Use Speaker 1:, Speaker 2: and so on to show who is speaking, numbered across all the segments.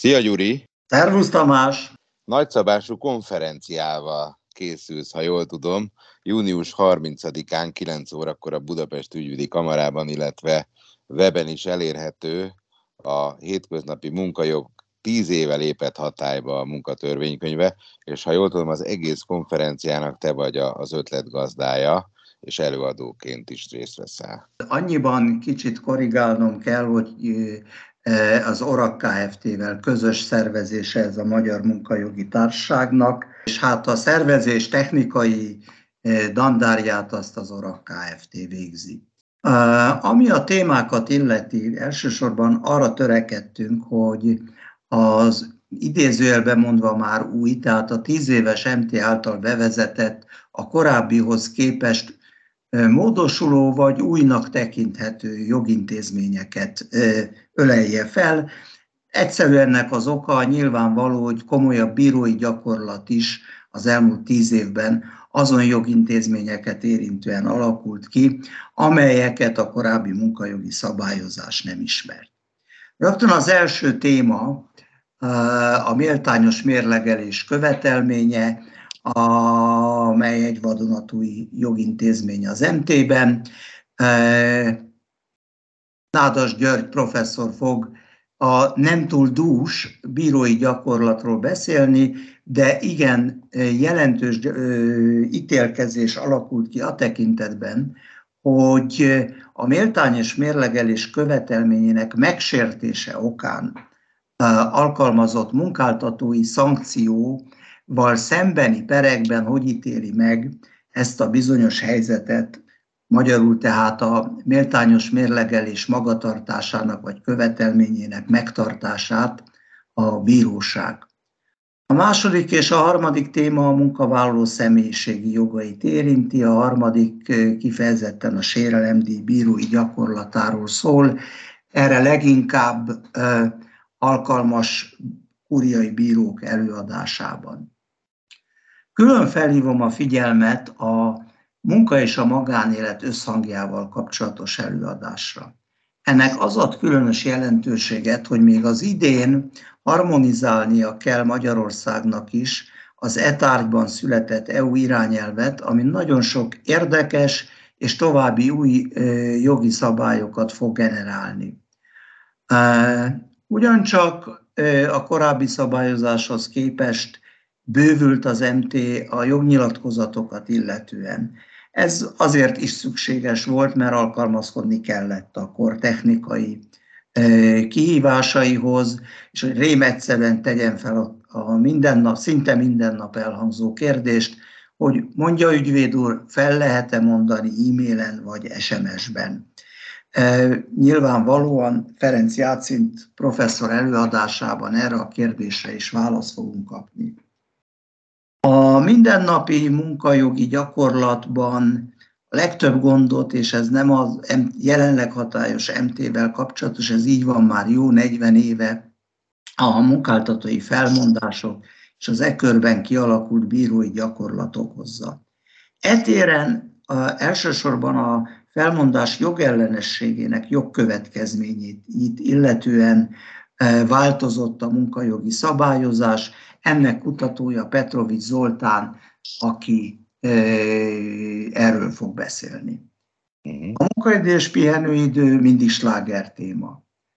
Speaker 1: Szia, Gyuri!
Speaker 2: Szervusz, Tamás!
Speaker 1: Nagyszabású konferenciával készülsz, ha jól tudom, június 30-án 9 órakor a Budapest Ügyvédi Kamarában, illetve weben is elérhető a hétköznapi munkajog 10 éve lépett hatályba a munkatörvénykönyve, és ha jól tudom, az egész konferenciának te vagy az ötletgazdája, és előadóként is részt veszel.
Speaker 2: Annyiban kicsit korrigálnom kell, hogy az ORAK Kft-vel közös szervezése ez a Magyar Munkajogi Társaságnak, és hát a szervezés technikai dandárját azt az ORAK Kft. Végzi. Ami a témákat illeti, elsősorban arra törekedtünk, hogy az idézőjelben mondva már új, tehát a 10 éves MT által bevezetett, a korábbihoz képest módosuló vagy újnak tekinthető jogintézményeket ölelje fel. Egyszerűen ennek az oka nyilvánvaló, hogy komolyabb bírói gyakorlat is az elmúlt 10 évben azon jogintézményeket érintően alakult ki, amelyeket a korábbi munkajogi szabályozás nem ismert. Rögtön az első téma a méltányos mérlegelés követelménye, amely egy vadonatúj jogintézmény az MT-ben. Nádas György professzor fog a nem túl dús bírói gyakorlatról beszélni, de igen jelentős ítélkezés alakult ki a tekintetben, hogy a méltányos mérlegelés követelményének megsértése okán alkalmazott munkáltatói szankcióval szembeni perekben hogy ítéli meg ezt a bizonyos helyzetet, magyarul tehát a méltányos mérlegelés magatartásának vagy követelményének megtartását a bíróság. A második és a harmadik téma a munkavállaló személyiségi jogait érinti, a harmadik kifejezetten a sérelemdíj bírói gyakorlatáról szól. Erre leginkább alkalmas kúriai bírók előadásában. Külön felhívom a figyelmet a munka és a magánélet összhangjával kapcsolatos előadásra. Ennek az ad különös jelentőséget, hogy még az idén harmonizálnia kell Magyarországnak is az e-tárgyban született EU irányelvet, ami nagyon sok érdekes és további új jogi szabályokat fog generálni. Ugyancsak a korábbi szabályozáshoz képest bővült az MT a jognyilatkozatokat illetően. Ez azért is szükséges volt, mert alkalmazkodni kellett a kor technikai kihívásaihoz, és hogy rém egyszerűen tegyen fel a szinte minden nap elhangzó kérdést, hogy mondja ügyvéd úr, fel lehet-e mondani e-mailen vagy SMS-ben. Nyilvánvalóan Ferenc Jácint professzor előadásában erre a kérdésre is választ fogunk kapni. A mindennapi munkajogi gyakorlatban a legtöbb gondot, és ez nem a jelenleg hatályos MT-vel kapcsolatos, ez így van már jó 40 éve, a munkáltatói felmondások és az e körben kialakult bírói gyakorlat okozza. E téren elsősorban a felmondás jogellenességének jogkövetkezményét illetően változott a munkajogi szabályozás. Ennek kutatója Petrovics Zoltán, aki erről fog beszélni. A munkaidő és pihenőidő mindig sláger téma.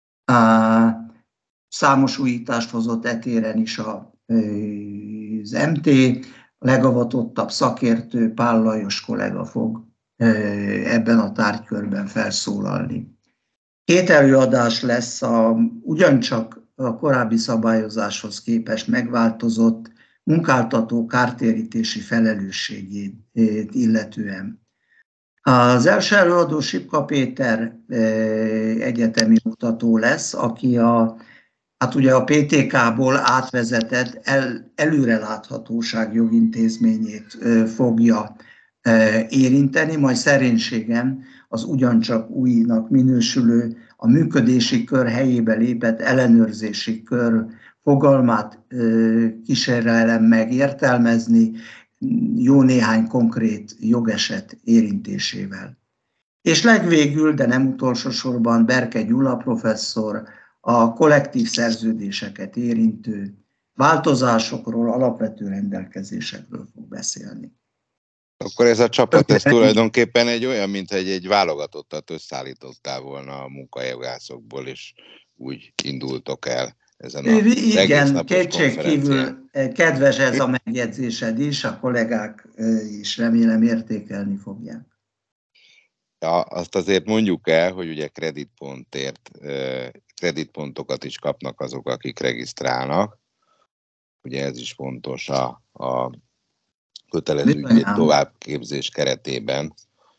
Speaker 2: Számos újítást hozott e téren is az MT, a legavatottabb szakértő Pál Lajos kollega fog ebben a tárgykörben felszólalni. 2 előadás lesz ugyancsak a korábbi szabályozáshoz képest megváltozott munkáltató kártérítési felelősségét illetően. Az első előadó Sipka Péter egyetemi oktató lesz, aki ugye a PTK-ból átvezetett előreláthatóság jogintézményét fogja érinteni, majd szerénységem az ugyancsak újnak minősülő, a működési kör helyébe lépett ellenőrzési kör fogalmát kísérelem megértelmezni jó néhány konkrét jogeset érintésével. És legvégül, de nem utolsó sorban Berke Gyula professzor a kollektív szerződéseket érintő változásokról, alapvető rendelkezésekről fog beszélni.
Speaker 1: Akkor ez a csapat, ez tulajdonképpen egy olyan, mint egy válogatottat összeállítottál volna a munkajogászokból, és úgy indultok el ezen a egész napos
Speaker 2: kétségkívül kedves ez a megjegyzésed is, a kollégák is remélem értékelni fogják.
Speaker 1: Ja, azt azért mondjuk el, hogy ugye kreditpontokat is kapnak azok, akik regisztrálnak. Ugye ez is fontos a kötelező ügyvéd továbbképzés keretében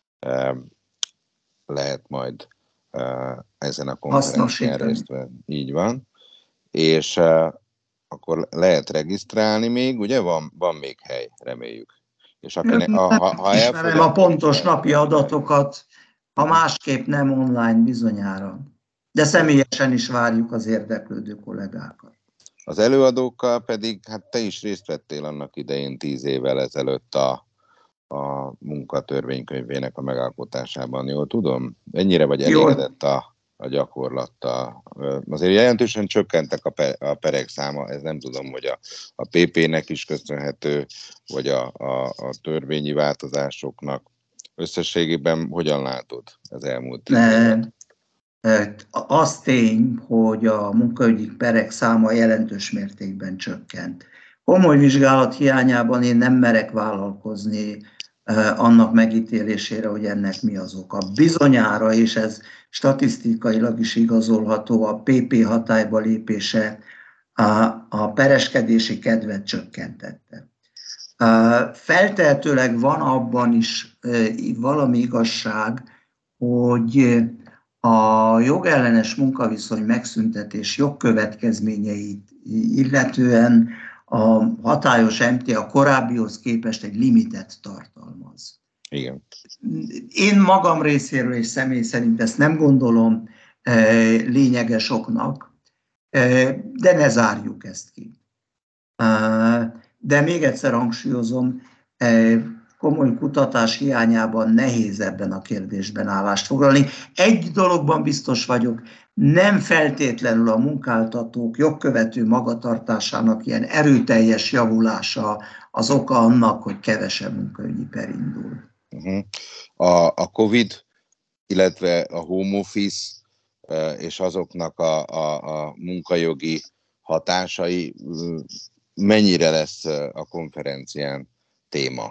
Speaker 1: lehet majd ezen a konferencián részt venni. Így van. És akkor lehet regisztrálni még, ugye van még hely, reméljük. És
Speaker 2: ha ismerem a pontos napi adatokat, ha másképp nem online bizonyára. De személyesen is várjuk az érdeklődő kollégákat.
Speaker 1: Az előadókkal pedig, hát te is részt vettél annak idején 10 évvel ezelőtt a munkatörvénykönyvének a megalkotásában, jól tudom? Ennyire vagy elégedett a gyakorlattal? Azért jelentősen csökkentek a perek száma, ez nem tudom, hogy a PP-nek is köszönhető, vagy a törvényi változásoknak. Összességében hogyan látod az elmúlt 10 évet?
Speaker 2: Az tény, hogy a munkaügyi perek száma jelentős mértékben csökkent. Komoly vizsgálat hiányában én nem merek vállalkozni annak megítélésére, hogy ennek mi az oka. Bizonyára, és ez statisztikailag is igazolható, a PP hatályba lépése a pereskedési kedvet csökkentette. Feltehetőleg van abban is valami igazság, hogy a jogellenes munkaviszony megszüntetés jogkövetkezményeit illetően a hatályos MT a korábbihoz képest egy limitet tartalmaz.
Speaker 1: Igen.
Speaker 2: Én magam részéről és személy szerint ezt nem gondolom lényeges oknak, de ne zárjuk ezt ki. De még egyszer hangsúlyozom, komoly kutatás hiányában nehéz ebben a kérdésben állást foglalni. Egy dologban biztos vagyok, nem feltétlenül a munkáltatók jogkövető magatartásának ilyen erőteljes javulása az oka annak, hogy kevesebb munkaügyi per indul.
Speaker 1: A Covid, illetve a home office és azoknak a munkajogi hatásai mennyire lesz a konferencián téma?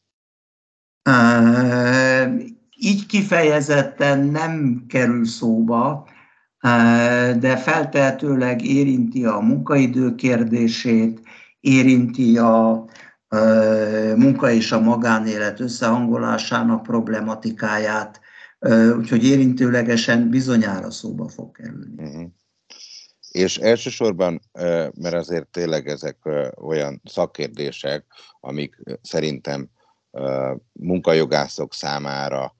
Speaker 2: Így kifejezetten nem kerül szóba, de feltehetőleg érinti a munkaidő kérdését, érinti a munka és a magánélet összehangolásának problematikáját, úgyhogy érintőlegesen bizonyára szóba fog kerülni.
Speaker 1: És elsősorban, mert azért tényleg ezek olyan szakkérdések, amik szerintem munkajogászok számára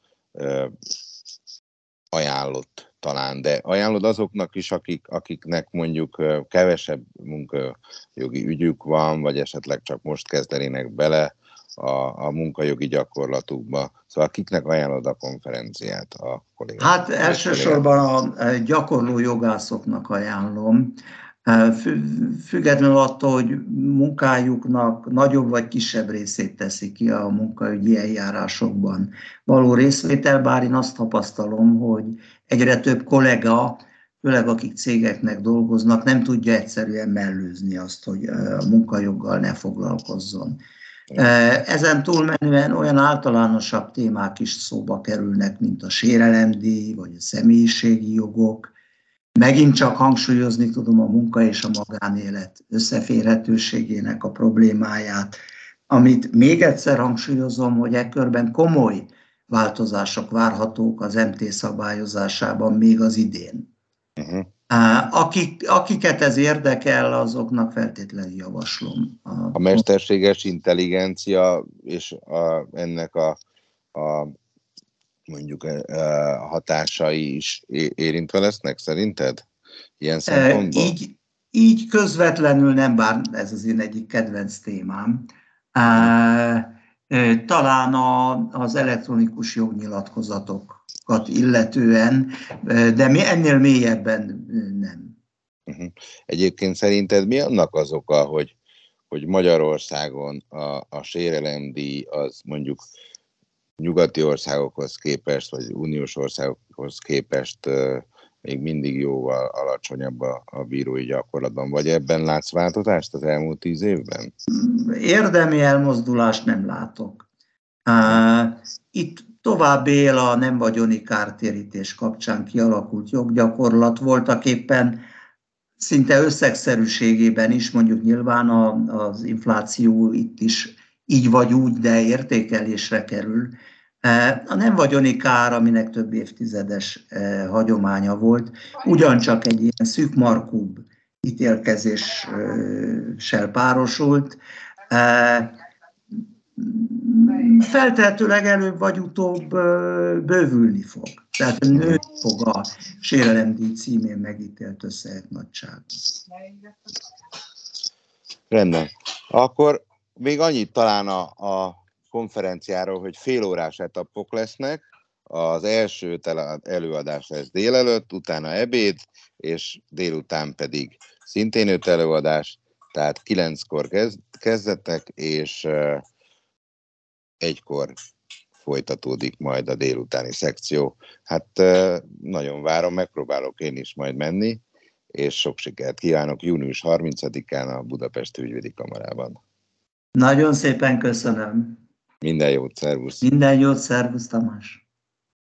Speaker 1: ajánlott talán, de ajánlod azoknak is, akiknek mondjuk kevesebb munkajogi ügyük van, vagy esetleg csak most kezdenének bele a munkajogi gyakorlatukba. Szóval kiknek ajánlod a konferenciát? A kollégák?
Speaker 2: Hát elsősorban a gyakorló jogászoknak ajánlom, függetlenül attól, hogy munkájuknak nagyobb vagy kisebb részét teszi ki a munkaügyi eljárásokban való részvétel, bár én azt tapasztalom, hogy egyre több kollega, főleg akik cégeknek dolgoznak, nem tudja egyszerűen mellőzni azt, hogy a munkajoggal ne foglalkozzon. Ezen túlmenően olyan általánosabb témák is szóba kerülnek, mint a sérelemdíj, vagy a személyiségi jogok. Megint csak hangsúlyozni tudom a munka és a magánélet összeférhetőségének a problémáját, amit még egyszer hangsúlyozom, hogy e körben komoly változások várhatók az MT szabályozásában még az idén. Akiket ez érdekel, azoknak feltétlenül javaslom.
Speaker 1: A mesterséges intelligencia és ennek a mondjuk hatásai is érintve lesznek szerinted? Ilyen szempontból?
Speaker 2: Így közvetlenül nem, bár ez az én egyik kedvenc témám. Talán az elektronikus jognyilatkozatokat illetően, de ennél mélyebben nem.
Speaker 1: Egyébként szerinted mi annak az oka, hogy Magyarországon a sérelemdíj az mondjuk nyugati országokhoz képest, vagy uniós országokhoz képest még mindig jóval alacsonyabb a bírói gyakorlatban? Vagy ebben látsz változást az elmúlt 10 évben?
Speaker 2: Érdemi elmozdulást nem látok. Itt tovább él a nem vagyoni kártérítés kapcsán kialakult joggyakorlat, voltak éppen szinte összegszerűségében is, mondjuk nyilván az infláció itt is így vagy úgy, de értékelésre kerül. A nem vagyoni kár, aminek több évtizedes hagyománya volt, ugyancsak egy ilyen szűkmarkúbb ítélkezéssel párosult. Feltehetőleg előbb vagy utóbb bővülni fog. Tehát nőni fog a sérelemdíj címén megítélt összegek nagysága.
Speaker 1: Rendben. Akkor még annyit talán a konferenciáról, hogy félórás etapok lesznek. Az első előadás lesz délelőtt, utána ebéd, és délután pedig szintén 5 előadás, tehát 9-kor kezdetek, és 1-kor folytatódik majd a délutáni szekció. Hát nagyon várom, megpróbálok én is majd menni, és sok sikert kívánok június 30-án a Budapesti Ügyvédi Kamarában.
Speaker 2: Nagyon szépen köszönöm.
Speaker 1: Minden jót, szervusz!
Speaker 2: Minden jót, szervusz Tamás!